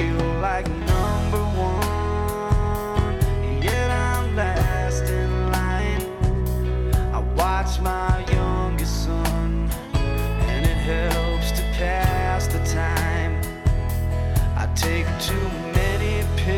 feel like number one, yet I'm last in line. I watch my youngest son, and it helps to pass the time. I take too many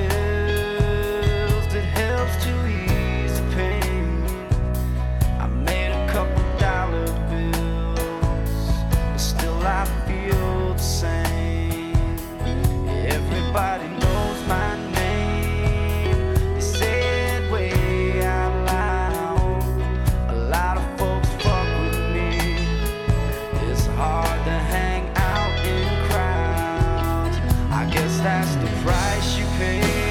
pills that helps to ease the pain. I made a couple dollar bills, but still I feel the same. Everybody knows my name. They say it way out loud. A lot of folks fuck with me. It's hard to hang out in crowds. I guess that's the price you pay.